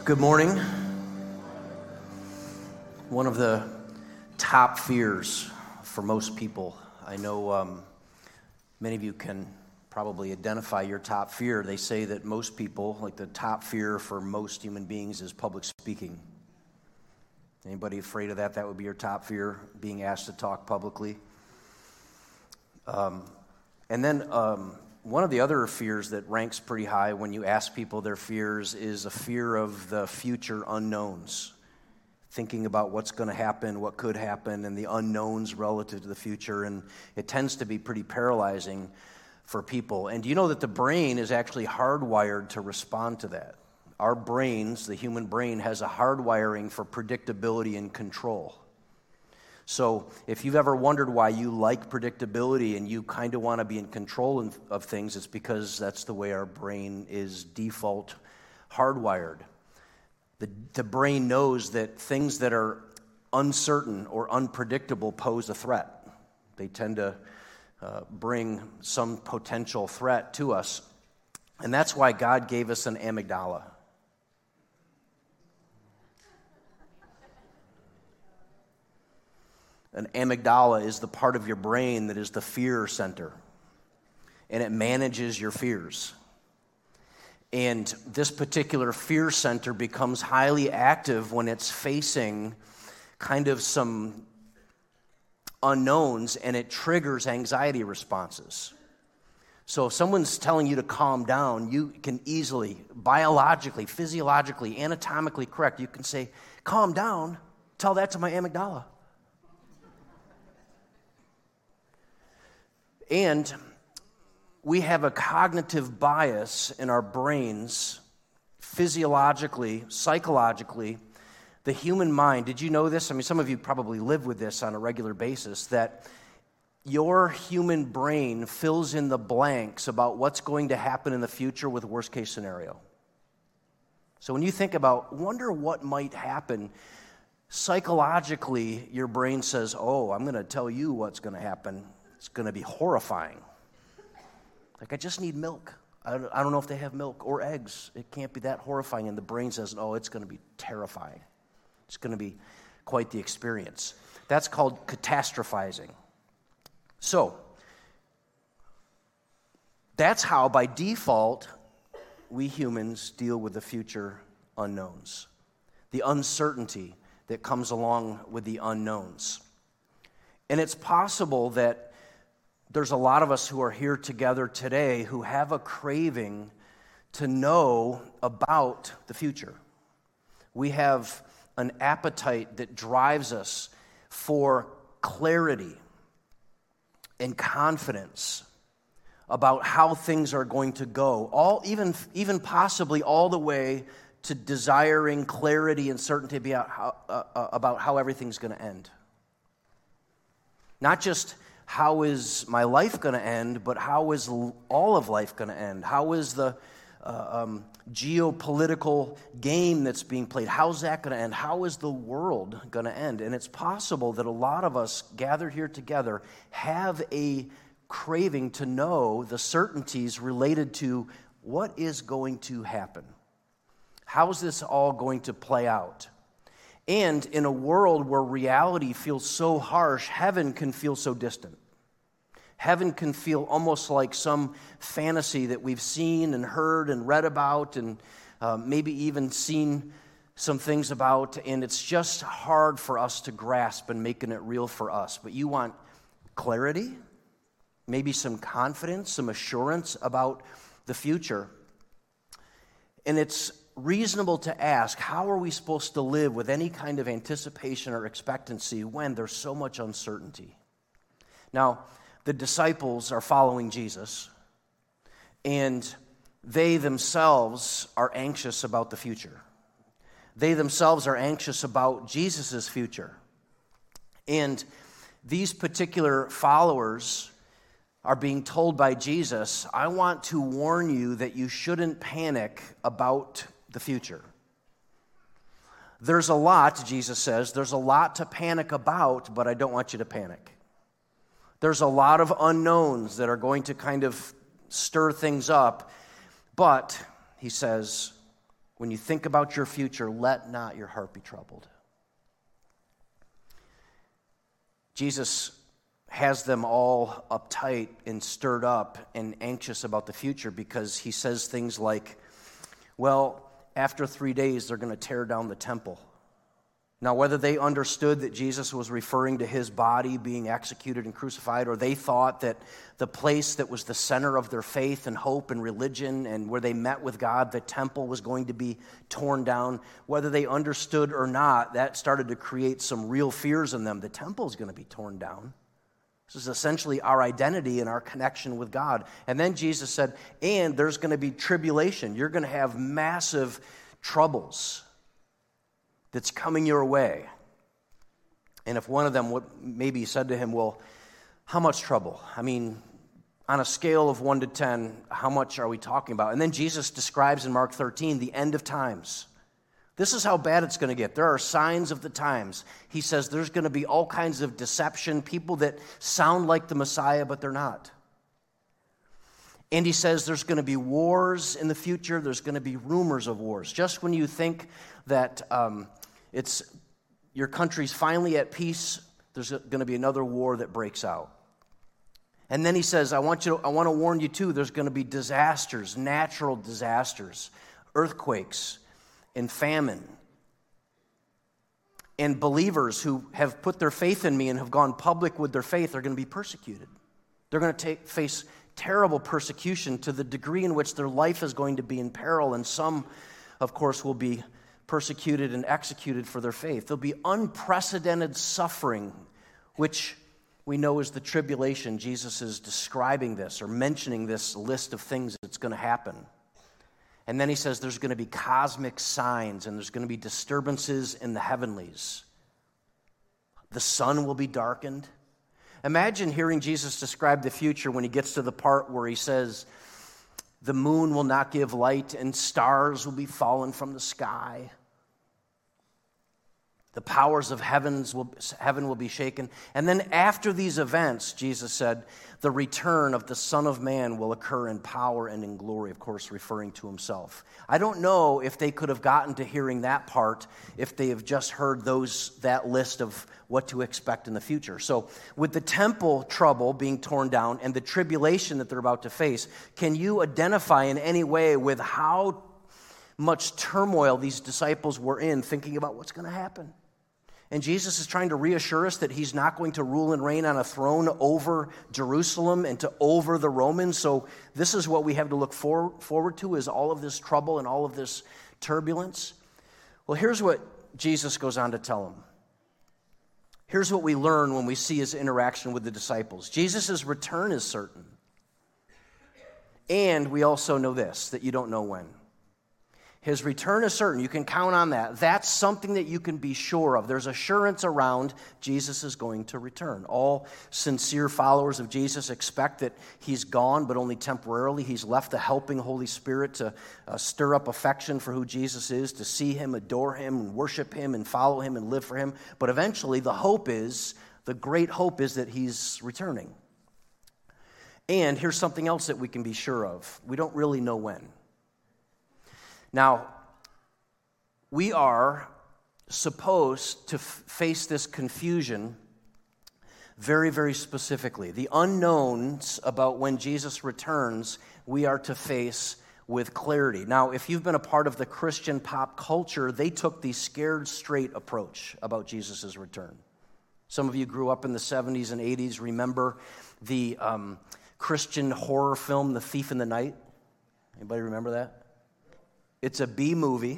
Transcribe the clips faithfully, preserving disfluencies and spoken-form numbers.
Good morning. One of the top fears for most people, I know um, many of you can probably identify your top fear. They say that most people, like the top fear for most human beings is public speaking. Anybody afraid of that? That would be your top fear, being asked to talk publicly. Um, and then um, one of the other fears that ranks pretty high when you ask people their fears is a fear of the future unknowns. Thinking about what's going to happen, what could happen, and the unknowns relative to the future. And it tends to be pretty paralyzing for people. And do you know that the brain is actually hardwired to respond to that? Our brains, the human brain, has a hardwiring for predictability and control. So if you've ever wondered why you like predictability and you kind of want to be in control of things, it's because that's the way our brain is default hardwired. The, the brain knows that things that are uncertain or unpredictable pose a threat. They tend to uh, bring some potential threat to us. And that's why God gave us an amygdala. An amygdala is the part of your brain that is the fear center, and it manages your fears. And this particular fear center becomes highly active when it's facing kind of some unknowns, and it triggers anxiety responses. So if someone's telling you to calm down, you can easily, biologically, physiologically, anatomically correct, you can say, calm down, tell that to my amygdala. And we have a cognitive bias in our brains, physiologically, psychologically. The human mind, did you know this? I mean, some of you probably live with this on a regular basis, that your human brain fills in the blanks about what's going to happen in the future with worst case scenario. So when you think about, wonder what might happen, psychologically, your brain says, oh, I'm going to tell you what's going to happen. It's going to be horrifying. Like, I just need milk. I don't know if they have milk or eggs. It can't be that horrifying. And the brain says, oh, it's going to be terrifying. It's going to be quite the experience. That's called catastrophizing. So, that's how, by default, we humans deal with the future unknowns, the uncertainty that comes along with the unknowns. And it's possible that there's a lot of us who are here together today who have a craving to know about the future. We have an appetite that drives us for clarity and confidence about how things are going to go, all even, even possibly all the way to desiring clarity and certainty about how, uh, about how everything's going to end. Not just how is my life going to end, but how is all of life going to end? How is the uh, um, geopolitical game that's being played, how's that going to end? How is the world going to end? And it's possible that a lot of us gathered here together have a craving to know the certainties related to what is going to happen. How is this all going to play out? And in a world where reality feels so harsh, heaven can feel so distant. Heaven can feel almost like some fantasy that we've seen and heard and read about and uh, maybe even seen some things about, and it's just hard for us to grasp and making it real for us. But you want clarity, maybe some confidence, some assurance about the future. And it's reasonable to ask, how are we supposed to live with any kind of anticipation or expectancy when there's so much uncertainty? Now, the disciples are following Jesus, and they themselves are anxious about the future. They themselves are anxious about Jesus' future. And these particular followers are being told by Jesus, I want to warn you that you shouldn't panic about the future. There's a lot, Jesus says, there's a lot to panic about, but I don't want you to panic. There's a lot of unknowns that are going to kind of stir things up, but, he says, when you think about your future, let not your heart be troubled. Jesus has them all uptight and stirred up and anxious about the future because he says things like, well, after three days, they're going to tear down the temple. Now, whether they understood that Jesus was referring to his body being executed and crucified, or they thought that the place that was the center of their faith and hope and religion and where they met with God, the temple was going to be torn down, whether they understood or not, that started to create some real fears in them. The temple is going to be torn down. This is essentially our identity and our connection with God. And then Jesus said, and there's going to be tribulation. You're going to have massive troubles that's coming your way. And if one of them would maybe said to him, well, how much trouble? I mean, on a scale of one to ten, how much are we talking about? And then Jesus describes in Mark thirteen the end of times. This is how bad it's going to get. There are signs of the times. He says there's going to be all kinds of deception, people that sound like the Messiah, but they're not. And he says there's going to be wars in the future. There's going to be rumors of wars. Just when you think that um, it's your country's finally at peace, there's going to be another war that breaks out. And then he says, I want you to, I want to warn you too, there's going to be disasters, natural disasters, earthquakes, and famine. And believers who have put their faith in me and have gone public with their faith are going to be persecuted. They're going to take, face terrible persecution to the degree in which their life is going to be in peril, and some, of course, will be persecuted and executed for their faith. There'll be unprecedented suffering, which we know is the tribulation. Jesus is describing this or mentioning this list of things that's going to happen. And then he says there's going to be cosmic signs and there's going to be disturbances in the heavenlies. The sun will be darkened. Imagine hearing Jesus describe the future when he gets to the part where he says, the moon will not give light and stars will be fallen from the sky. The powers of heavens will, heaven will be shaken. And then after these events, Jesus said, the return of the Son of Man will occur in power and in glory, of course, referring to himself. I don't know if they could have gotten to hearing that part if they have just heard those that list of what to expect in the future. So with the temple trouble being torn down and the tribulation that they're about to face, can you identify in any way with how much turmoil these disciples were in thinking about what's going to happen? And Jesus is trying to reassure us that he's not going to rule and reign on a throne over Jerusalem and to over the Romans. So this is what we have to look for, forward to, is all of this trouble and all of this turbulence. Well, here's what Jesus goes on to tell them. Here's what we learn when we see his interaction with the disciples. Jesus' return is certain. And we also know this, that you don't know when. His return is certain. You can count on that. That's something that you can be sure of. There's assurance around Jesus is going to return. All sincere followers of Jesus expect that he's gone, but only temporarily. He's left the helping Holy Spirit to uh, stir up affection for who Jesus is, to see him, adore him, and worship him, and follow him, and live for him. But eventually, the hope is, the great hope is that he's returning. And here's something else that we can be sure of. We don't really know when. Now, we are supposed to f- face this confusion very, very specifically. The unknowns about when Jesus returns, we are to face with clarity. Now, if you've been a part of the Christian pop culture, they took the scared straight approach about Jesus' return. Some of you grew up in the seventies and eighties. Remember the um, Christian horror film, The Thief in the Night? Anybody remember that? It's a B movie.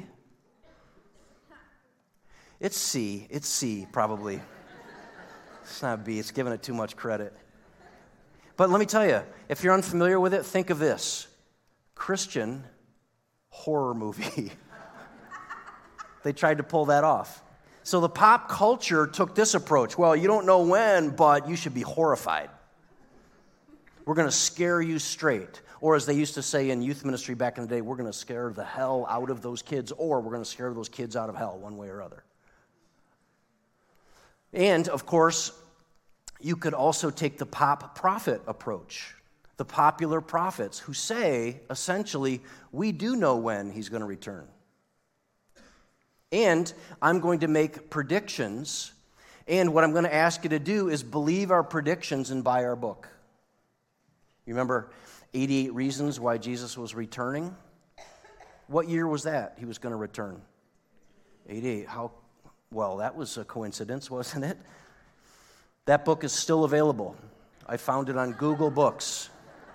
It's C. It's C, probably. It's not B. It's giving it too much credit. But let me tell you, if you're unfamiliar with it, think of this. Christian horror movie. They tried to pull that off. So the pop culture took this approach. Well, you don't know when, but you should be horrified. We're going to scare you straight. Or as they used to say in youth ministry back in the day, we're going to scare the hell out of those kids, or we're going to scare those kids out of hell one way or other. And, of course, you could also take the pop prophet approach, the popular prophets who say, essentially, we do know when he's going to return. And I'm going to make predictions. And what I'm going to ask you to do is believe our predictions and buy our book. You remember eighty-eight Reasons Why Jesus Was Returning? What year was that he was going to return? eighty-eight. How? Well, that was a coincidence, wasn't it? That book is still available. I found it on Google Books.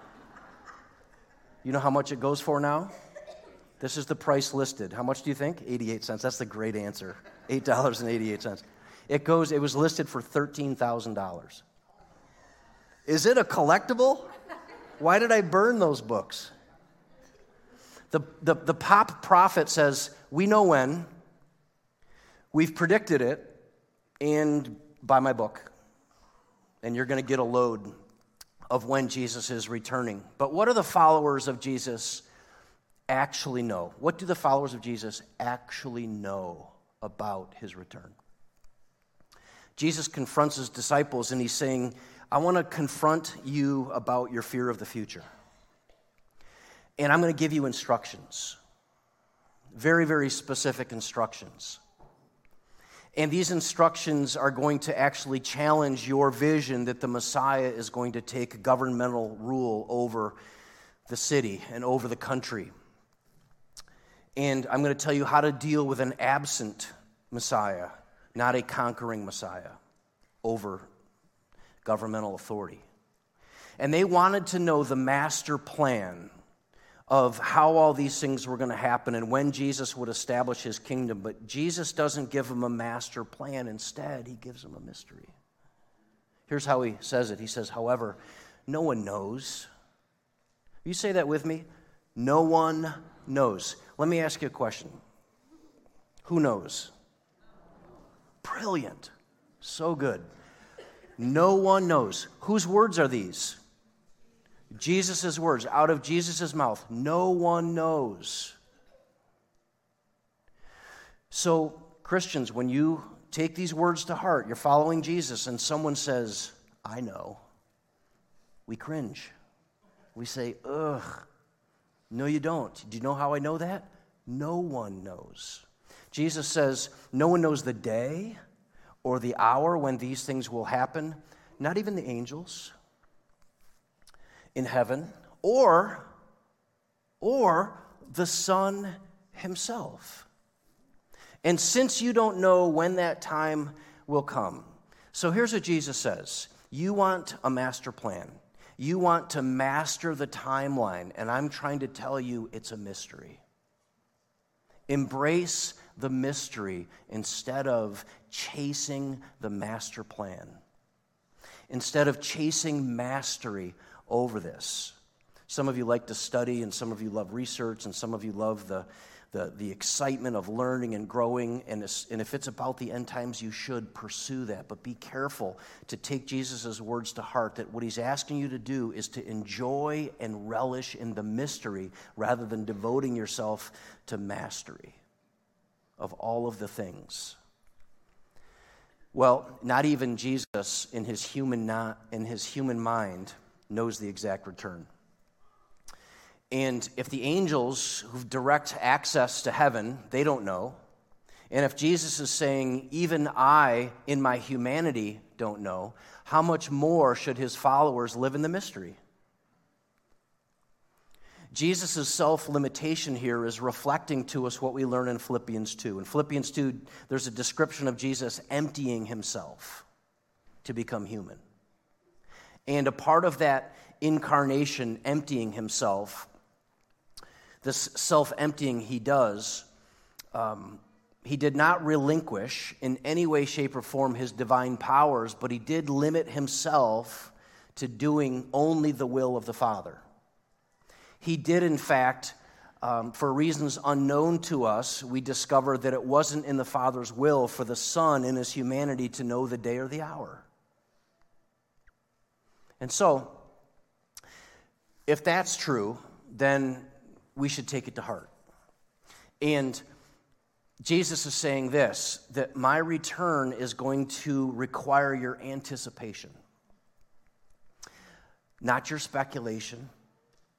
You know how much it goes for now? This is the price listed. How much do you think? eighty-eight cents. That's the great answer. eight dollars and eighty-eight cents. It goes. It was listed for thirteen thousand dollars. Is it a collectible? Why did I burn those books? The, the, the pop prophet says, we know when, we've predicted it, and buy my book. And you're going to get a load of when Jesus is returning. But what do the followers of Jesus actually know? What do the followers of Jesus actually know about his return? Jesus confronts his disciples, and he's saying, I want to confront you about your fear of the future. And I'm going to give you instructions. Very, very specific instructions. And these instructions are going to actually challenge your vision that the Messiah is going to take governmental rule over the city and over the country. And I'm going to tell you how to deal with an absent Messiah, not a conquering Messiah, over governmental authority. And they wanted to know the master plan of how all these things were going to happen and when Jesus would establish his kingdom. But Jesus doesn't give them a master plan. Instead, he gives them a mystery. Here's how he says it. He says, however, no one knows. You say that with me? No one knows. Let me ask you a question. Who knows? Brilliant. So good. No one knows. Whose words are these? Jesus' words, out of Jesus' mouth. No one knows. So, Christians, when you take these words to heart, you're following Jesus, and someone says, I know, we cringe. We say, ugh, no you don't. Do you know how I know that? No one knows. Jesus says, no one knows the day or the hour when these things will happen, not even the angels in heaven, or, or the Son himself. And since you don't know when that time will come, so here's what Jesus says. You want a master plan. You want to master the timeline, and I'm trying to tell you it's a mystery. Embrace the mystery instead of chasing the master plan. Instead of chasing mastery over this. Some of you like to study, and some of you love research, and some of you love the, the, the excitement of learning and growing, and, and if it's about the end times, you should pursue that. But be careful to take Jesus' words to heart, that what he's asking you to do is to enjoy and relish in the mystery rather than devoting yourself to mastery of all of the things. Well, not even Jesus in his human not, in his human mind knows the exact return. And if the angels who direct access to heaven, they don't know. And if Jesus is saying, even I in my humanity don't know, how much more should his followers live in the mystery? Jesus' self-limitation here is reflecting to us what we learn in Philippians two. In Philippians two, there's a description of Jesus emptying himself to become human. And a part of that incarnation, emptying himself, this self-emptying he does, um, he did not relinquish in any way, shape, or form his divine powers, but he did limit himself to doing only the will of the Father. He did, in fact, um, for reasons unknown to us, we discover that it wasn't in the Father's will for the Son in his humanity to know the day or the hour. And so, if that's true, then we should take it to heart. And Jesus is saying this, that my return is going to require your anticipation. Not your speculation,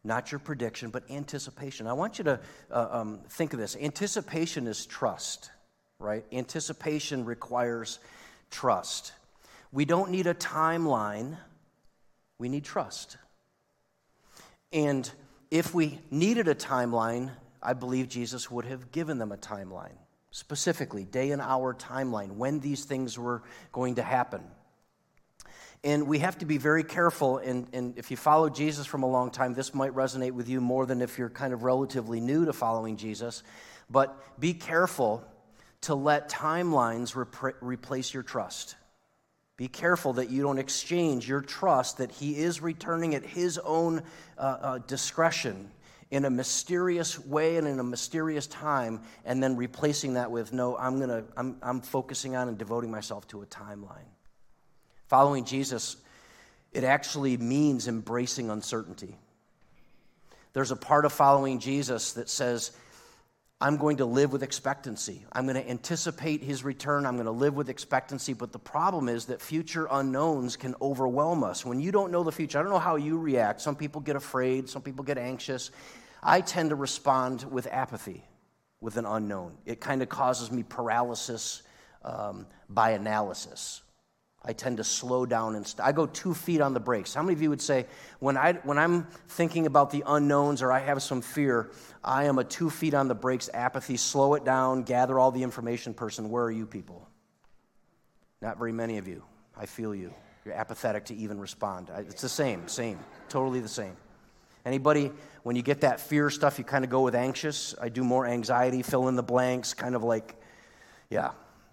not your prediction, but anticipation. I want you to uh, um, think of this. Anticipation is trust, right? Anticipation requires trust. We don't need a timeline. We need trust. And if we needed a timeline, I believe Jesus would have given them a timeline, specifically, day and hour timeline, when these things were going to happen. And we have to be very careful, and, and if you follow Jesus from a long time, this might resonate with you more than if you're kind of relatively new to following Jesus, but be careful to let timelines rep- replace your trust. Be careful that you don't exchange your trust that he is returning at his own uh, uh, discretion in a mysterious way and in a mysterious time, and then replacing that with, no, I'm gonna, I'm, I'm focusing on and devoting myself to a timeline. Following Jesus, it actually means embracing uncertainty. There's a part of following Jesus that says, I'm going to live with expectancy. I'm going to anticipate his return. I'm going to live with expectancy. But the problem is that future unknowns can overwhelm us. When you don't know the future, I don't know how you react. Some people get afraid. Some people get anxious. I tend to respond with apathy, with an unknown. It kind of causes me paralysis um, by analysis. I tend to slow down and st- I go two feet on the brakes. How many of you would say, when, I, when I'm thinking about the unknowns or I have some fear, I am a two feet on the brakes, apathy, slow it down, gather all the information person? Where are you people? Not very many of you. I feel you. You're apathetic to even respond. I, it's the same, same, totally the same. Anybody, when you get that fear stuff, you kind of go with anxious? I do more anxiety, fill in the blanks, kind of like, yeah.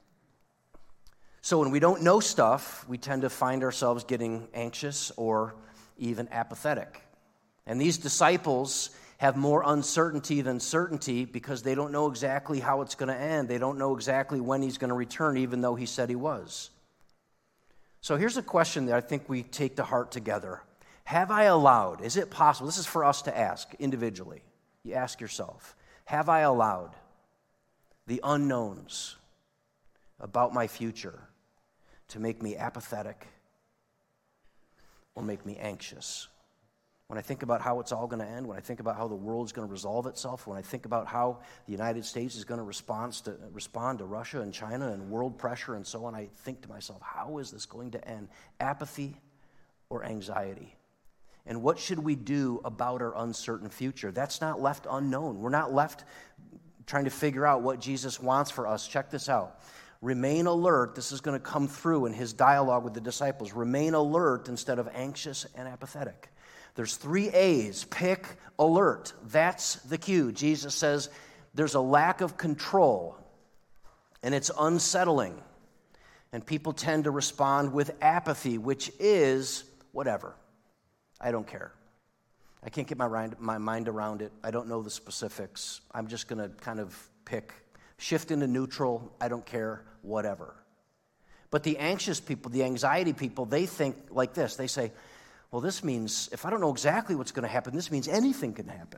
So when we don't know stuff, we tend to find ourselves getting anxious or even apathetic. And these disciples have more uncertainty than certainty because they don't know exactly how it's going to end. They don't know exactly when he's going to return, even though he said he was. So here's a question that I think we take to heart together. Have I allowed, is it possible, this is for us to ask individually. You ask yourself, have I allowed the unknowns about my future to make me apathetic or make me anxious? When I think about how it's all going to end, when I think about how the world's going to resolve itself, when I think about how the United States is going to respond to, respond to Russia and China and world pressure and so on, I think to myself, how is this going to end? Apathy or anxiety? And what should we do about our uncertain future? That's not left unknown. We're not left trying to figure out what Jesus wants for us. Check this out. Remain alert. This is going to come through in his dialogue with the disciples. Remain alert instead of anxious and apathetic. There's three A's. Pick, alert. That's the cue. Jesus says there's a lack of control, and it's unsettling. And people tend to respond with apathy, which is whatever. I don't care. I can't get my mind, my mind around it. I don't know the specifics. I'm just going to kind of pick, shift into neutral. I don't care, whatever. But the anxious people, the anxiety people, they think like this. They say, well, this means if I don't know exactly what's going to happen, this means anything can happen.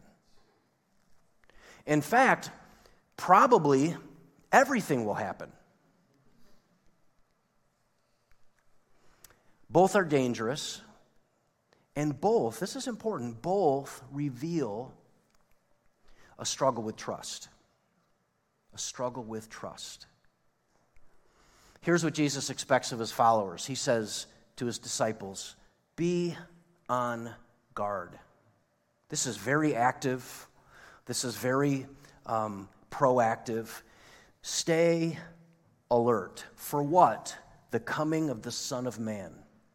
In fact, probably everything will happen. Both are dangerous. And both, this is important, both reveal a struggle with trust. A struggle with trust. Here's what Jesus expects of his followers. He says to his disciples, be on guard. This is very active. This is very um, proactive. Stay alert. For what? The coming of the Son of Man.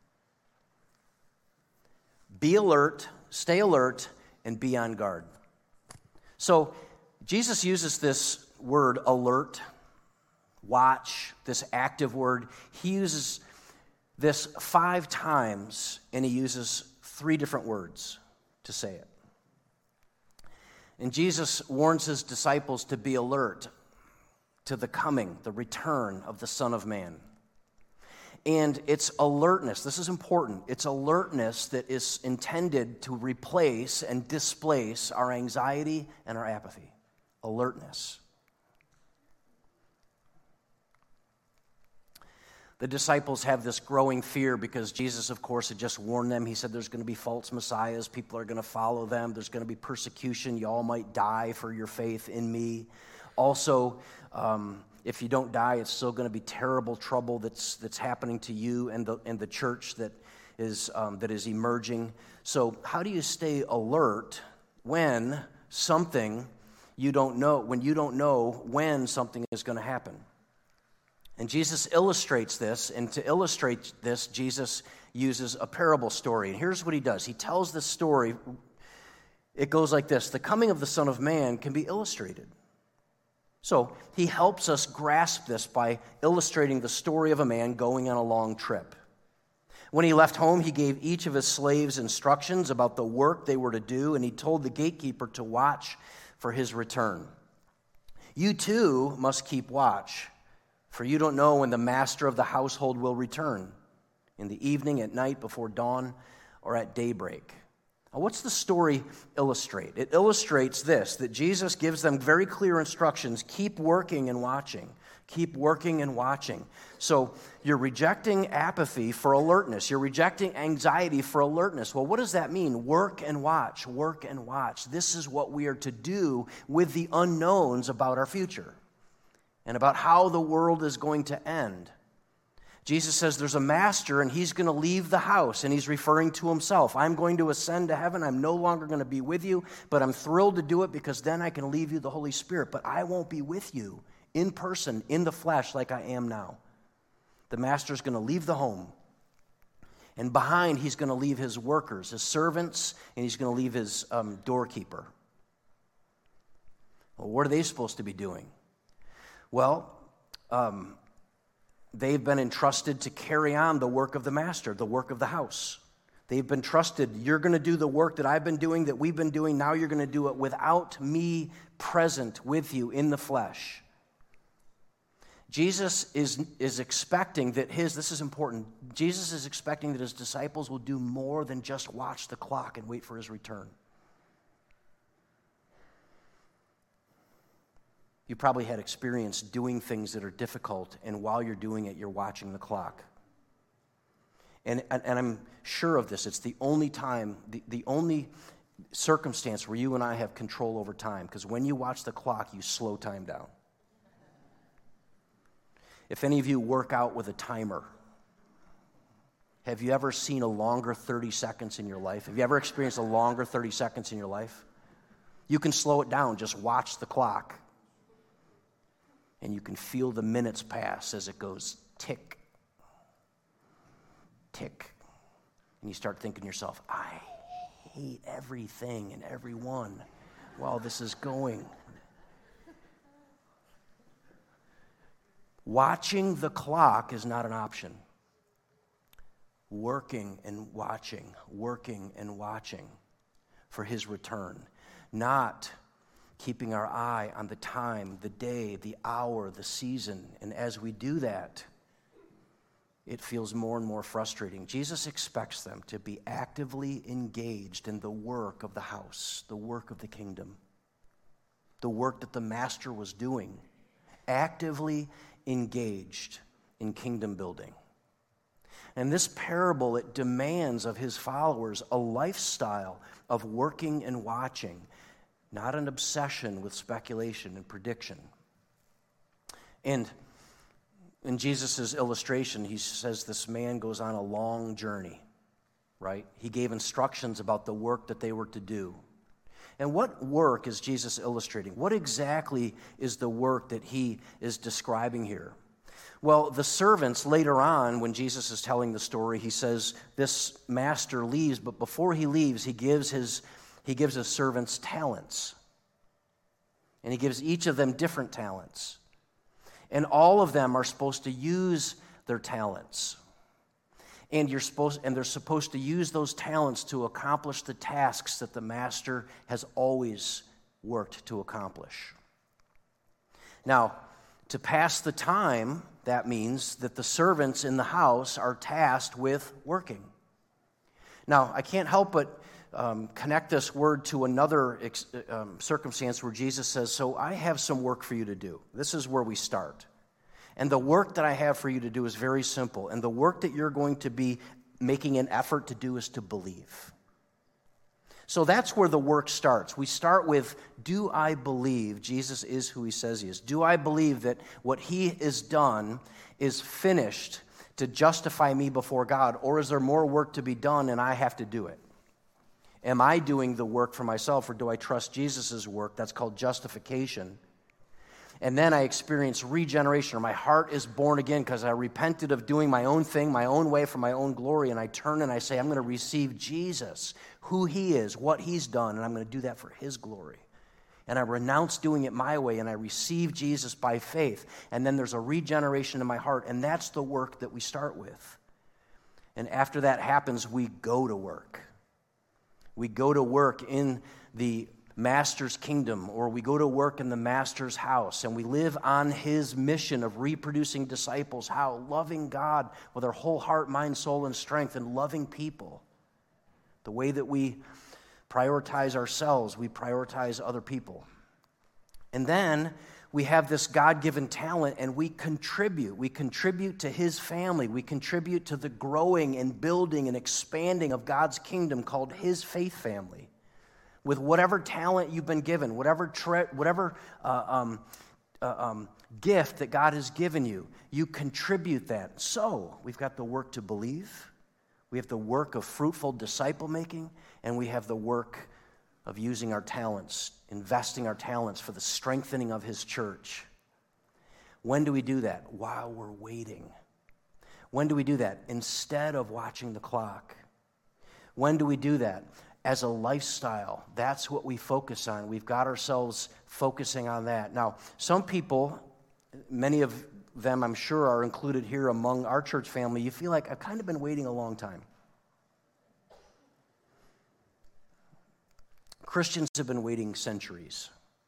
Be alert, stay alert, and be on guard. So Jesus uses this word alert, watch, this active word. He uses this five times, and he uses three different words to say it. And Jesus warns his disciples to be alert to the coming, the return of the Son of Man. And it's alertness. This is important. It's alertness that is intended to replace and displace our anxiety and our apathy. Alertness. The disciples have this growing fear because Jesus, of course, had just warned them. He said there's going to be false messiahs. People are going to follow them. There's going to be persecution. You all might die for your faith in me. Also, um, if you don't die, it's still going to be terrible trouble that's that's happening to you and the and the church that is um, that is emerging. So how do you stay alert when something you don't know, when you don't know when something is going to happen? And Jesus illustrates this, and to illustrate this, Jesus uses a parable story. And here's what he does. He tells this story. It goes like this. The coming of the Son of Man can be illustrated. So he helps us grasp this by illustrating the story of a man going on a long trip. When he left home, he gave each of his slaves instructions about the work they were to do, and he told the gatekeeper to watch for his return. You too must keep watch, for you don't know when the master of the household will return, in the evening, at night, before dawn, or at daybreak. Now, what's the story illustrate? It illustrates this, that Jesus gives them very clear instructions. Keep working and watching. Keep working and watching. So you're rejecting apathy for alertness. You're rejecting anxiety for alertness. Well, what does that mean? Work and watch. Work and watch. This is what we are to do with the unknowns about our future and about how the world is going to end. Jesus says there's a master and he's going to leave the house, and he's referring to himself. I'm going to ascend to heaven. I'm no longer going to be with you, but I'm thrilled to do it because then I can leave you the Holy Spirit. But I won't be with you in person, in the flesh, like I am now. The master's going to leave the home, and behind he's going to leave his workers, his servants, and he's going to leave his um, doorkeeper. Well, what are they supposed to be doing? Well, um, they've been entrusted to carry on the work of the master, the work of the house. They've been trusted, you're going to do the work that I've been doing, that we've been doing, now you're going to do it without me present with you in the flesh. Jesus is, is expecting that his, this is important, Jesus is expecting that his disciples will do more than just watch the clock and wait for his return. You probably had experience doing things that are difficult, and while you're doing it, you're watching the clock. And, and, and I'm sure of this. It's the only time, the, the only circumstance where you and I have control over time, because when you watch the clock, you slow time down. If any of you work out with a timer, have you ever seen a longer thirty seconds in your life? Have you ever experienced a longer thirty seconds in your life? You can slow it down, just watch the clock. And you can feel the minutes pass as it goes tick, tick. And you start thinking to yourself, I hate everything and everyone while this is going. Watching the clock is not an option. Working and watching, working and watching for his return. Not keeping our eye on the time, the day, the hour, the season. And as we do that, it feels more and more frustrating. Jesus expects them to be actively engaged in the work of the house, the work of the kingdom, the work that the master was doing, actively engaged in kingdom building. And this parable, it demands of his followers a lifestyle of working and watching, not an obsession with speculation and prediction. And in Jesus' illustration, he says this man goes on a long journey, right? He gave instructions about the work that they were to do. And what work is Jesus illustrating? What exactly is the work that he is describing here? Well, the servants later on, when Jesus is telling the story, he says this master leaves, but before he leaves, he gives his he gives his servants talents. And he gives each of them different talents. And all of them are supposed to use their talents. And you're supposed and they're supposed to use those talents to accomplish the tasks that the master has always worked to accomplish. Now, to pass the time, that means that the servants in the house are tasked with working. Now, I can't help but um, connect this word to another ex- um, circumstance where Jesus says, so I have some work for you to do. This is where we start. And the work that I have for you to do is very simple. And the work that you're going to be making an effort to do is to believe. So that's where the work starts. We start with, do I believe Jesus is who he says he is? Do I believe that what he has done is finished to justify me before God? Or is there more work to be done and I have to do it? Am I doing the work for myself, or do I trust Jesus' work? That's called justification. And then I experience regeneration, or my heart is born again because I repented of doing my own thing, my own way, for my own glory, and I turn and I say, I'm going to receive Jesus, who he is, what he's done, and I'm going to do that for his glory. And I renounce doing it my way, and I receive Jesus by faith. And then there's a regeneration in my heart, and that's the work that we start with. And after that happens, we go to work. We go to work in the Master's kingdom, or we go to work in the Master's house, and we live on his mission of reproducing disciples. How? Loving God with our whole heart, mind, soul, and strength, and loving people. The way that we prioritize ourselves, we prioritize other people. And then we have this God-given talent, and we contribute. We contribute to his family. We contribute to the growing and building and expanding of God's kingdom called his faith family. With whatever talent you've been given, whatever tre- whatever uh, um, uh, um, gift that God has given you, you contribute that. So we've got the work to believe, we have the work of fruitful disciple making, and we have the work of using our talents, investing our talents for the strengthening of his church. When do we do that? While we're waiting. When do we do that? Instead of watching the clock. When do we do that? As a lifestyle. That's what we focus on. We've got ourselves focusing on that. Now, some people, many of them I'm sure are included here among our church family, you feel like I've kind of been waiting a long time. Christians have been waiting centuries.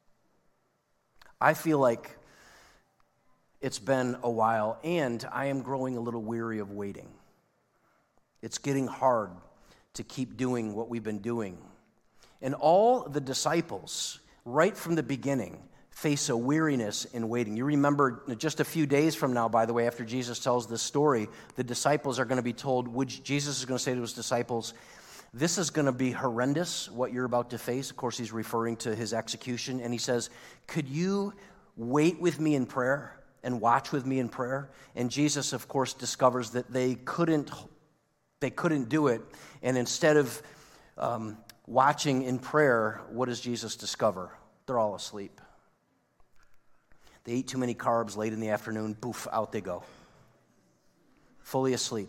I feel like it's been a while, and I am growing a little weary of waiting. It's getting hard to keep doing what we've been doing. And all the disciples, right from the beginning, face a weariness in waiting. You remember just a few days from now, by the way, after Jesus tells this story, the disciples are going to be told, which Jesus is going to say to his disciples, this is going to be horrendous, what you're about to face. Of course, he's referring to his execution. And he says, could you wait with me in prayer and watch with me in prayer? And Jesus, of course, discovers that they couldn't They couldn't do it, and instead of um, watching in prayer, what does Jesus discover? They're all asleep. They eat too many carbs late in the afternoon, poof, out they go. Fully asleep.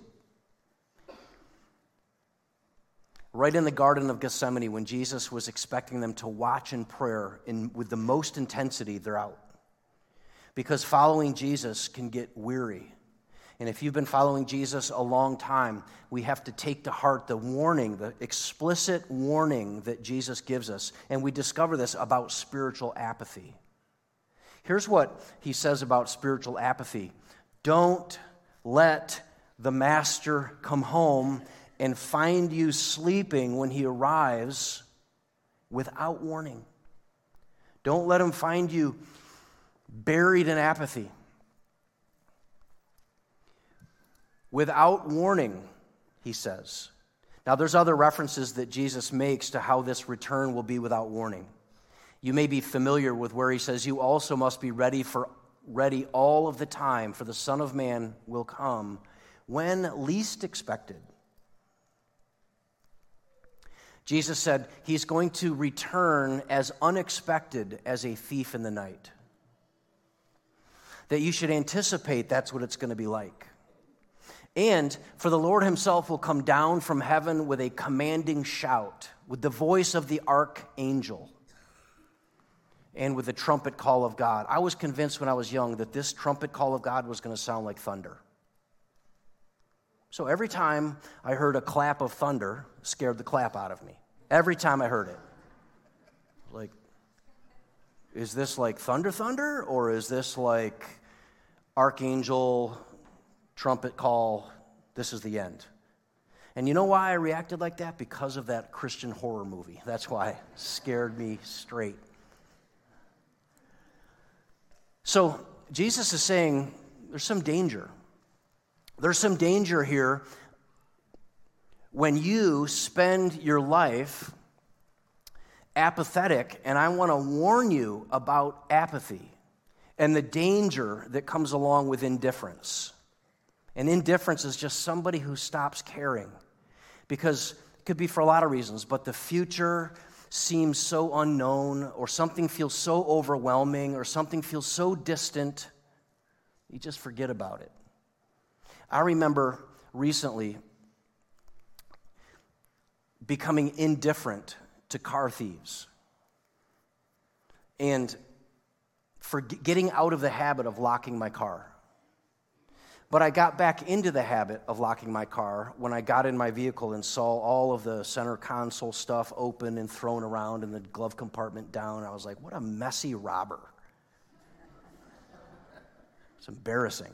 Right in the Garden of Gethsemane, when Jesus was expecting them to watch in prayer in, with the most intensity, they're out. Because following Jesus can get weary. And if you've been following Jesus a long time, we have to take to heart the warning, the explicit warning that Jesus gives us. And we discover this about spiritual apathy. Here's what he says about spiritual apathy. Don't let the master come home and find you sleeping when he arrives without warning. Don't let him find you buried in apathy. Without warning, he says. Now, there's other references that Jesus makes to how this return will be without warning. You may be familiar with where he says, you also must be ready for ready all of the time, for the Son of Man will come when least expected. Jesus said he's going to return as unexpected as a thief in the night. That you should anticipate that's what it's going to be like. And for the Lord himself will come down from heaven with a commanding shout, with the voice of the archangel, and with the trumpet call of God. I was convinced when I was young that this trumpet call of God was going to sound like thunder. So every time I heard a clap of thunder, it scared the clap out of me. Every time I heard it. Like, is this like thunder thunder, or is this like archangel trumpet call, this is the end? And you know why I reacted like that? Because of that Christian horror movie. That's why it scared me straight. So Jesus is saying, there's some danger. There's some danger here when you spend your life apathetic, and I want to warn you about apathy and the danger that comes along with indifference. And indifference is just somebody who stops caring, because it could be for a lot of reasons, but the future seems so unknown, or something feels so overwhelming, or something feels so distant, you just forget about it. I remember recently becoming indifferent to car thieves and for getting out of the habit of locking my car. But I got back into the habit of locking my car when I got in my vehicle and saw all of the center console stuff open and thrown around and the glove compartment down. I was like, what a messy robber. It's embarrassing.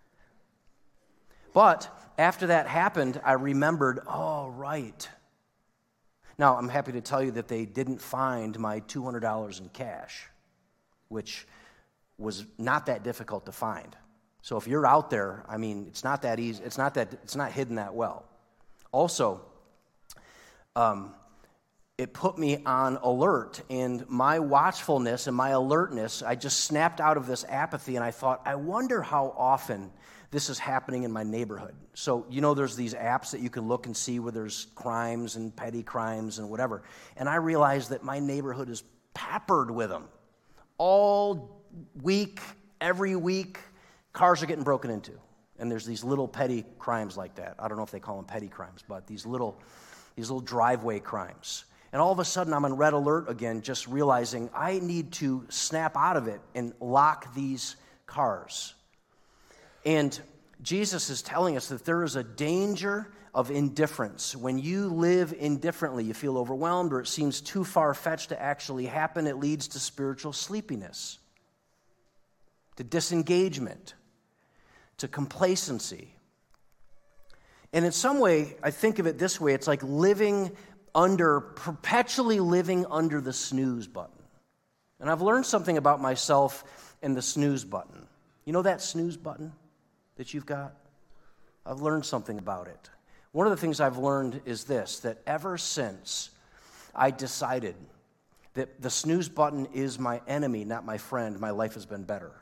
But after that happened, I remembered, oh, right. Now, I'm happy to tell you that they didn't find my two hundred dollars in cash, which was not that difficult to find. So if you're out there, I mean, it's not that easy. It's not that it's not hidden that well. Also, um, it put me on alert, and my watchfulness and my alertness, I just snapped out of this apathy, and I thought, I wonder how often this is happening in my neighborhood. So, you know, there's these apps that you can look and see where there's crimes and petty crimes and whatever. And I realized that my neighborhood is peppered with them. All week, every week, cars are getting broken into. And there's these little petty crimes like that. I don't know if they call them petty crimes, but these little, these little driveway crimes. And all of a sudden, I'm on red alert again, just realizing I need to snap out of it and lock these cars. And Jesus is telling us that there is a danger of indifference. When you live indifferently, you feel overwhelmed, or it seems too far-fetched to actually happen, it leads to spiritual sleepiness, to disengagement, to complacency. And in some way, I think of it this way, it's like living under, perpetually living under the snooze button. And I've learned something about myself and the snooze button. You know that snooze button that you've got? I've learned something about it. One of the things I've learned is this, that ever since I decided that the snooze button is my enemy, not my friend, my life has been better.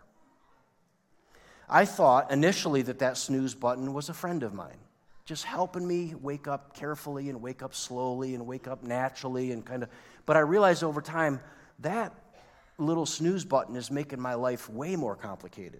I thought initially that that snooze button was a friend of mine, just helping me wake up carefully and wake up slowly and wake up naturally and kind of, but I realized over time that little snooze button is making my life way more complicated.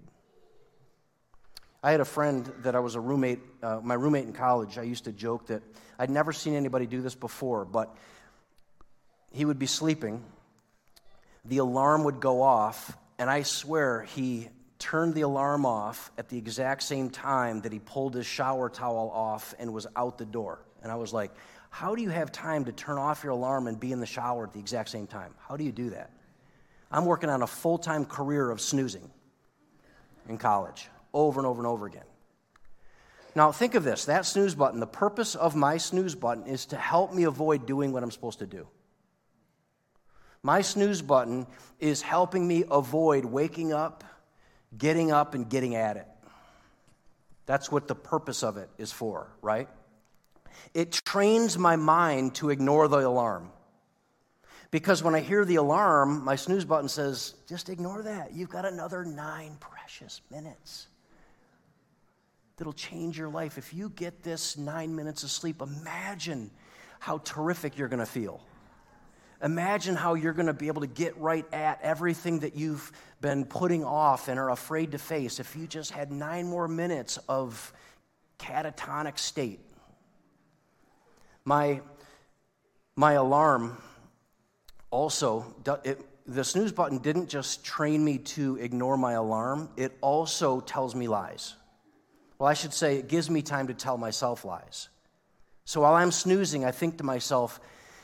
I had a friend that I was a roommate, uh, my roommate in college. I used to joke that I'd never seen anybody do this before, but he would be sleeping, the alarm would go off, and I swear he turned the alarm off at the exact same time that he pulled his shower towel off and was out the door. And I was like, how do you have time to turn off your alarm and be in the shower at the exact same time? How do you do that? I'm working on a full-time career of snoozing in college, over and over and over again. Now, think of this. That snooze button, the purpose of my snooze button is to help me avoid doing what I'm supposed to do. My snooze button is helping me avoid waking up, getting up, and getting at it. That's what the purpose of it is for, right? It trains my mind to ignore the alarm. Because when I hear the alarm, my snooze button says, just ignore that. You've got another nine precious minutes that'll change your life. If you get this nine minutes of sleep, imagine how terrific you're going to feel. Imagine how you're going to be able to get right at everything that you've been putting off and are afraid to face if you just had nine more minutes of catatonic state. My, my alarm also, it, the snooze button didn't just train me to ignore my alarm, it also tells me lies. Well, I should say it gives me time to tell myself lies. So while I'm snoozing, I think to myself,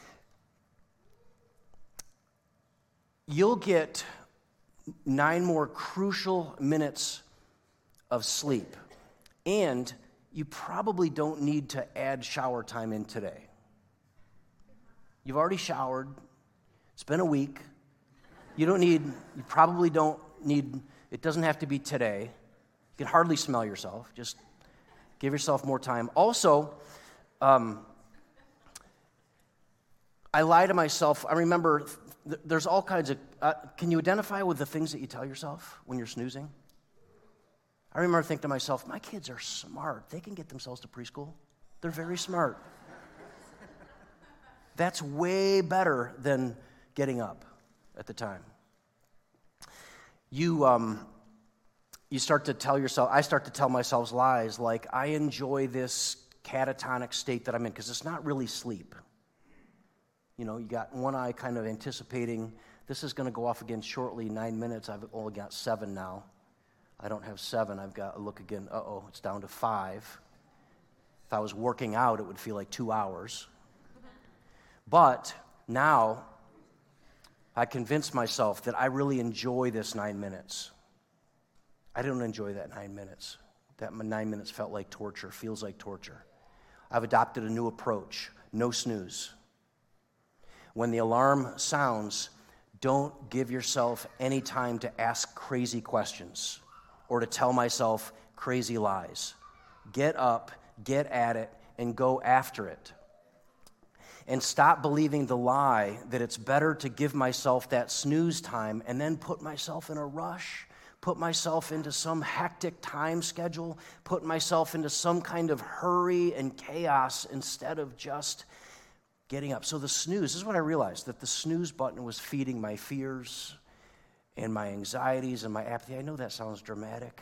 you'll get nine more crucial minutes of sleep, and you probably don't need to add shower time in today. You've already showered. It's been a week. You don't need, you probably don't need, it doesn't have to be today. You can hardly smell yourself. Just give yourself more time. Also, um, I lie to myself. I remember th- there's all kinds of, uh, can you identify with the things that you tell yourself when you're snoozing? I remember thinking to myself, my kids are smart. They can get themselves to preschool. They're very smart. That's way better than getting up at the time. You, um, you start to tell yourself, I start to tell myself lies like, I enjoy this catatonic state that I'm in, because it's not really sleep. You know, you got one eye kind of anticipating, this is going to go off again shortly, nine minutes. I've only got seven now. I don't have seven. I've got to look again. Uh-oh, it's down to five. If I was working out, it would feel like two hours. But now, I convinced myself that I really enjoy this nine minutes. I don't enjoy that nine minutes. That nine minutes felt like torture, feels like torture. I've adopted a new approach. No snooze. When the alarm sounds, don't give yourself any time to ask crazy questions or to tell myself crazy lies. Get up, get at it, and go after it. And stop believing the lie that it's better to give myself that snooze time and then put myself in a rush, put myself into some hectic time schedule, put myself into some kind of hurry and chaos instead of just getting up. So the snooze, this is what I realized, that the snooze button was feeding my fears and my anxieties and my apathy. I know that sounds dramatic,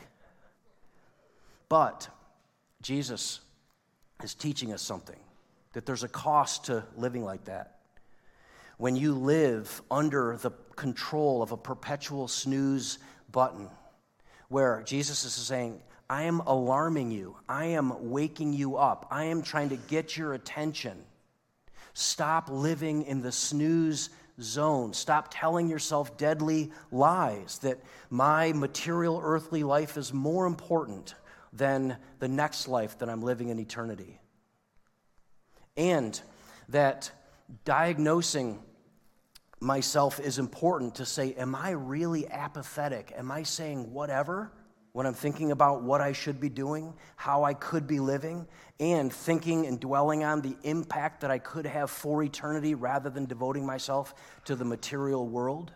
but Jesus is teaching us something, that there's a cost to living like that. When you live under the control of a perpetual snooze button, where Jesus is saying, I am alarming you, I am waking you up, I am trying to get your attention. Stop living in the snooze zone. Stop telling yourself deadly lies that my material earthly life is more important than the next life that I'm living in eternity. And that diagnosing myself is important to say, am I really apathetic? Am I saying whatever when I'm thinking about what I should be doing, how I could be living, and thinking and dwelling on the impact that I could have for eternity rather than devoting myself to the material world?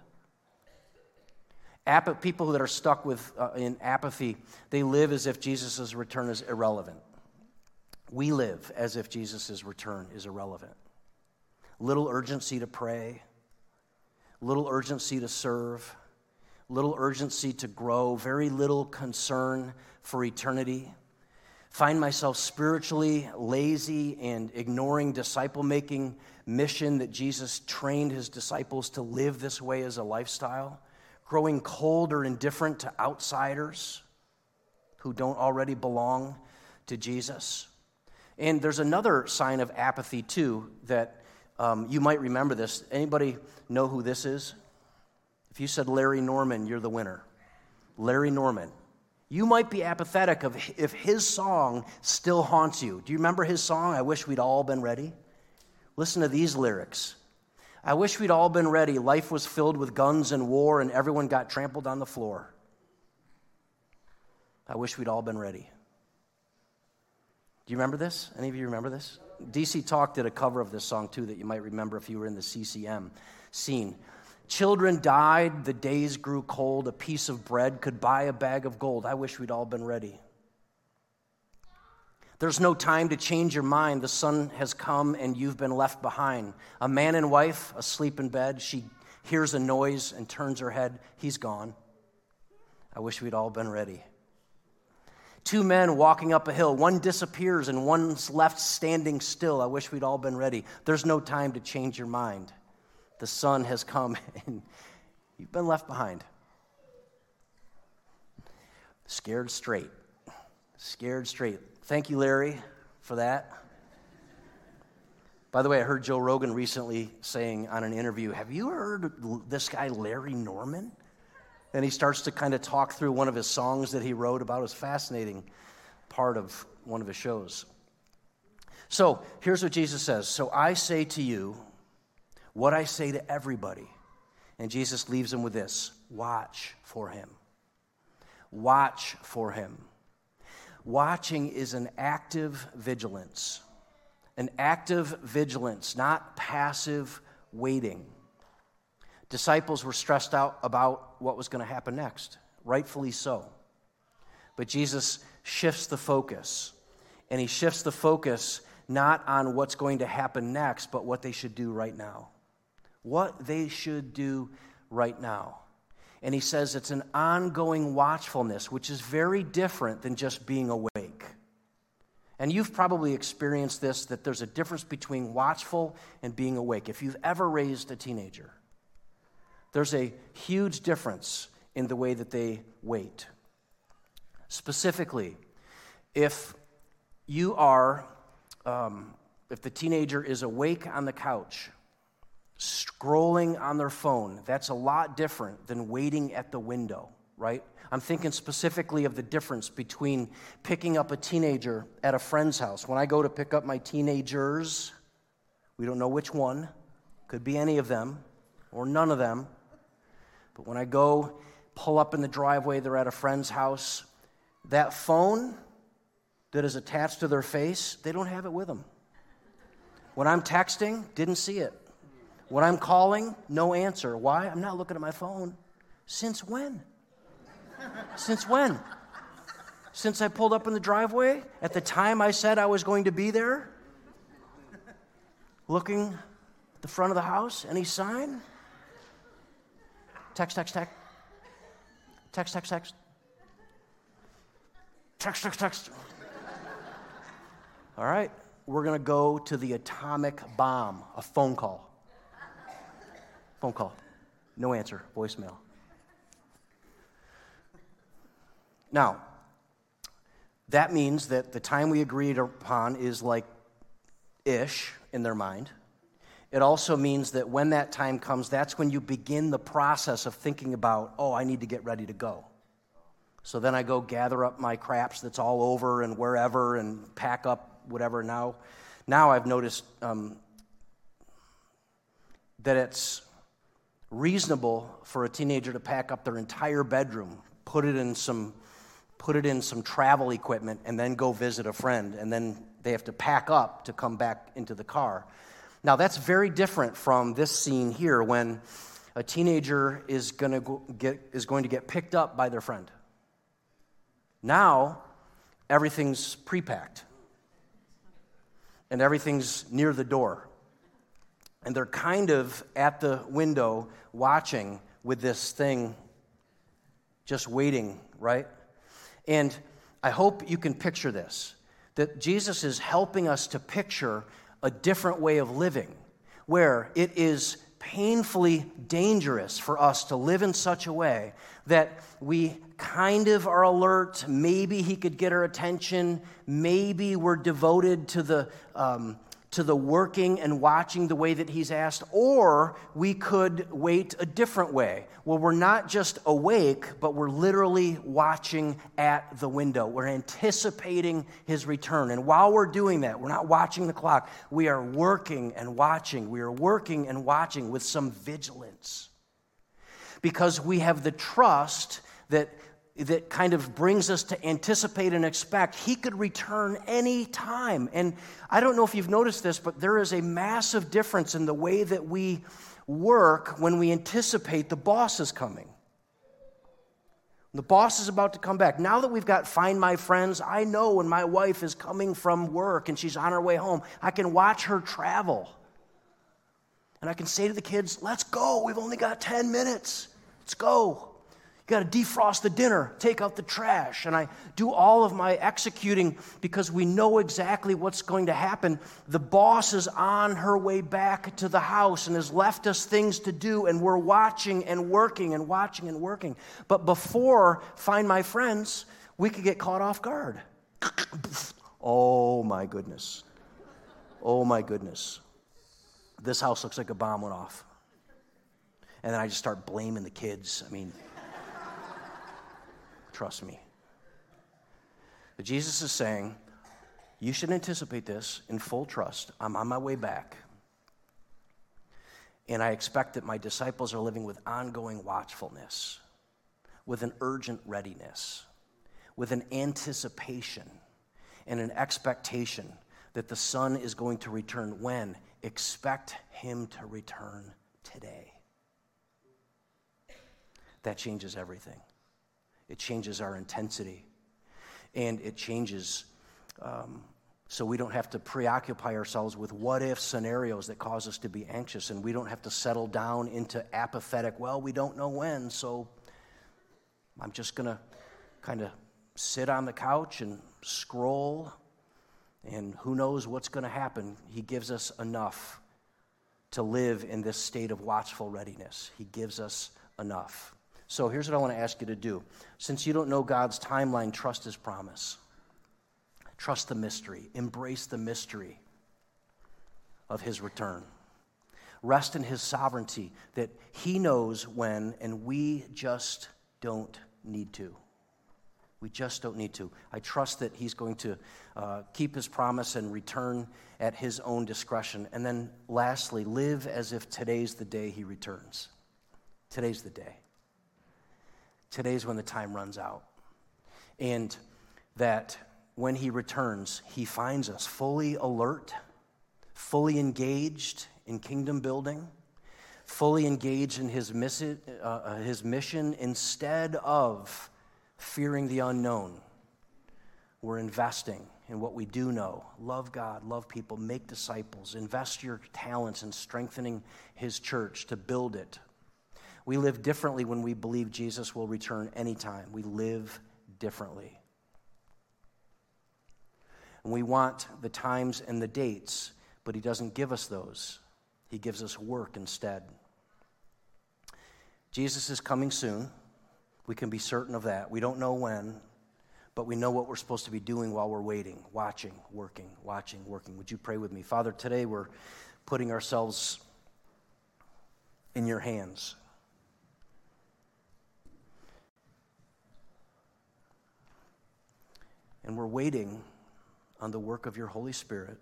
Ap- people that are stuck with uh, in apathy, they live as if Jesus' return is irrelevant. We live as if Jesus' return is irrelevant. Little urgency to pray, little urgency to serve, little urgency to grow, very little concern for eternity. Find myself spiritually lazy and ignoring disciple-making mission that Jesus trained his disciples to live this way as a lifestyle, growing cold or indifferent to outsiders who don't already belong to Jesus. And there's another sign of apathy, too, that um, you might remember this. Anybody know who this is? If you said Larry Norman, you're the winner. Larry Norman. You might be apathetic of if his song still haunts you. Do you remember his song, I Wish We'd All Been Ready? Listen to these lyrics. I wish we'd all been ready. Life was filled with guns and war, and everyone got trampled on the floor. I wish we'd all been ready. Do you remember this? Any of you remember this? D C Talk did a cover of this song, too, that you might remember if you were in the C C M scene. Children died, the days grew cold, a piece of bread could buy a bag of gold. I wish we'd all been ready. There's no time to change your mind. The sun has come and you've been left behind. A man and wife asleep in bed. She hears a noise and turns her head. He's gone. I wish we'd all been ready. Two men walking up a hill. One disappears and one's left standing still. I wish we'd all been ready. There's no time to change your mind. The sun has come and you've been left behind. Scared straight. Scared straight. Thank you, Larry, for that. By the way, I heard Joe Rogan recently saying on an interview, have you heard this guy, Larry Norman? And he starts to kind of talk through one of his songs that he wrote about. It was a fascinating part of one of his shows. So here's what Jesus says. So I say to you what I say to everybody. And Jesus leaves them with this. Watch for him. Watch for him. Watching is an active vigilance. An active vigilance, not passive waiting. Disciples were stressed out about what was going to happen next, rightfully so. But Jesus shifts the focus, and he shifts the focus not on what's going to happen next, but what they should do right now. What they should do right now. And he says it's an ongoing watchfulness, which is very different than just being awake. And you've probably experienced this, that there's a difference between watchful and being awake. If you've ever raised a teenager, there's a huge difference in the way that they wait. Specifically, if you are, um, if the teenager is awake on the couch, scrolling on their phone, that's a lot different than waiting at the window, right? I'm thinking specifically of the difference between picking up a teenager at a friend's house. When I go to pick up my teenagers, we don't know which one, could be any of them or none of them. But when I go pull up in the driveway, they're at a friend's house, that phone that is attached to their face, they don't have it with them. When I'm texting, didn't see it. When I'm calling, no answer. Why? I'm not looking at my phone. Since when? Since when? Since I pulled up in the driveway? At the time I said I was going to be there? Looking at the front of the house? Any sign? Text, text, text. Text, text, text. Text, text, text. All right, we're going to go to the atomic bomb, a phone call. Phone call. No answer. Voicemail. Now, that means that the time we agreed upon is like ish in their mind. It also means that when that time comes, that's when you begin the process of thinking about, oh, I need to get ready to go. So then I go gather up my craps that's all over and wherever and pack up whatever. Now, now I've noticed um, that it's reasonable for a teenager to pack up their entire bedroom, put it in some put it in some travel equipment, and then go visit a friend, and then they have to pack up to come back into the car. Now, that's very different from this scene here when a teenager is going to get is going to get picked up by their friend. Now, everything's pre-packed, and everything's near the door. And they're kind of at the window watching with this thing, just waiting, right? And I hope you can picture this, that Jesus is helping us to picture a different way of living, where it is painfully dangerous for us to live in such a way that we kind of are alert. Maybe he could get our attention. Maybe we're devoted to the um, to the working and watching the way that he's asked, or we could wait a different way, where we're not just awake, but we're literally watching at the window. We're anticipating his return. And while we're doing that, we're not watching the clock. We are working and watching. We are working and watching with some vigilance, because we have the trust that that kind of brings us to anticipate and expect he could return any time. And I don't know if you've noticed this, but there is a massive difference in the way that we work when we anticipate the boss is coming. The boss is about to come back. Now that we've got Find My Friends, I know when my wife is coming from work and she's on her way home, I can watch her travel. And I can say to the kids, let's go. We've only got ten minutes. Let's go. Got to defrost the dinner, take out the trash. And I do all of my executing because we know exactly what's going to happen. The boss is on her way back to the house and has left us things to do, and we're watching and working and watching and working. But before Find My Friends, we could get caught off guard. Oh my goodness. Oh my goodness. This house looks like a bomb went off. And then I just start blaming the kids. I mean... Trust me. But Jesus is saying, you should anticipate this in full trust. I'm on my way back. And I expect that my disciples are living with ongoing watchfulness, with an urgent readiness, with an anticipation and an expectation that the Son is going to return. When? Expect him to return today. That changes everything. It changes our intensity, and it changes um, so we don't have to preoccupy ourselves with what-if scenarios that cause us to be anxious, and we don't have to settle down into apathetic, well, we don't know when, so I'm just going to kind of sit on the couch and scroll, and who knows what's going to happen. He gives us enough to live in this state of watchful readiness. He gives us enough. So here's what I want to ask you to do. Since you don't know God's timeline, trust his promise. Trust the mystery. Embrace the mystery of his return. Rest in his sovereignty that he knows when, and we just don't need to. We just don't need to. I trust that he's going to uh, keep his promise and return at his own discretion. And then lastly, live as if today's the day he returns. Today's the day. Today's when the time runs out. And that when he returns, he finds us fully alert, fully engaged in kingdom building, fully engaged in his, missi- uh, his mission instead of fearing the unknown. We're investing in what we do know. Love God, love people, make disciples, invest your talents in strengthening his church to build it. We live differently when we believe Jesus will return anytime. We live differently. And we want the times and the dates, but he doesn't give us those. He gives us work instead. Jesus is coming soon. We can be certain of that. We don't know when, but we know what we're supposed to be doing while we're waiting, watching, working, watching, working. Would you pray with me? Father, today we're putting ourselves in your hands. And we're waiting on the work of your Holy Spirit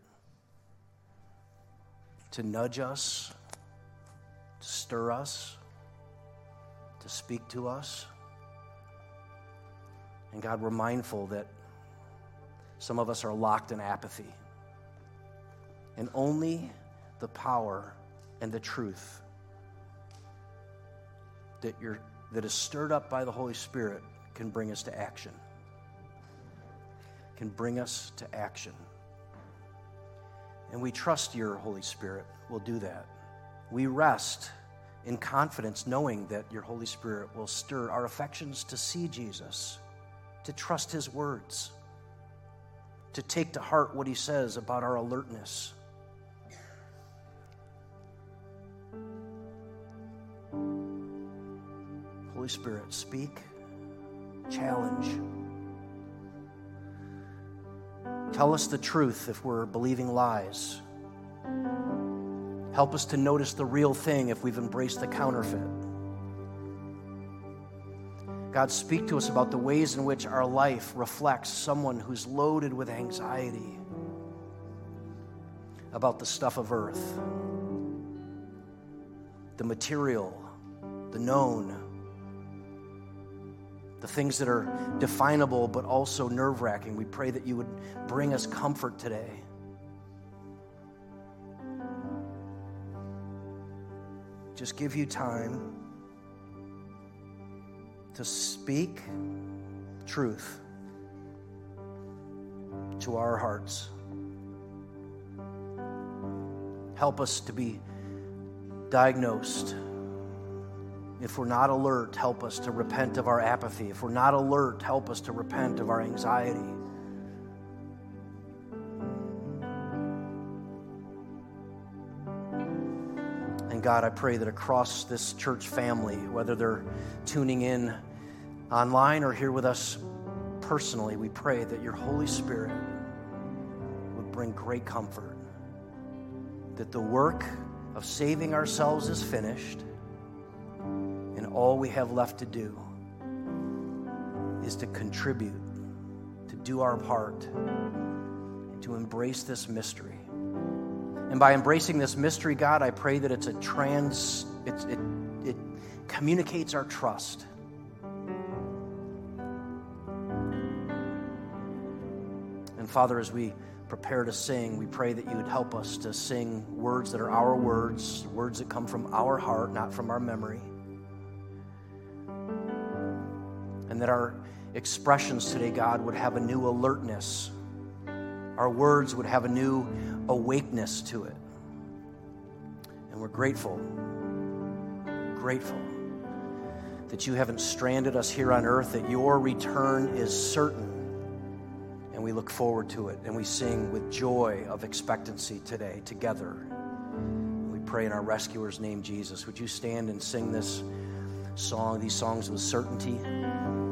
to nudge us, to stir us, to speak to us. And God, we're mindful that some of us are locked in apathy. And only the power and the truth that you're, that is stirred up by the Holy Spirit can bring us to action. Can bring us to action. And we trust your Holy Spirit will do that. We rest in confidence knowing that your Holy Spirit will stir our affections to see Jesus, to trust his words, to take to heart what he says about our alertness. Holy Spirit, speak, challenge. Tell us the truth if we're believing lies. Help us to notice the real thing if we've embraced the counterfeit. God, speak to us about the ways in which our life reflects someone who's loaded with anxiety about the stuff of earth, the material, the known, the things that are definable but also nerve-wracking. We pray that you would bring us comfort today. Just give you time to speak truth to our hearts. Help us to be diagnosed. If we're not alert, help us to repent of our apathy. If we're not alert, help us to repent of our anxiety. And God, I pray that across this church family, whether they're tuning in online or here with us personally, we pray that your Holy Spirit would bring great comfort, that the work of saving ourselves is finished, and all we have left to do is to contribute, to do our part, and to embrace this mystery. And by embracing this mystery, God, I pray that it's a trans, it's, it, it communicates our trust And Father, as we prepare to sing, we pray that you would help us to sing words that are our words, words that come from our heart, not from our memory. And that our expressions today, God, would have a new alertness. Our words would have a new awakeness to it. And we're grateful, grateful that you haven't stranded us here on earth, that your return is certain. And we look forward to it, and we sing with joy of expectancy today together. We pray in our rescuer's name, Jesus. Would you stand and sing this song, these songs with certainty?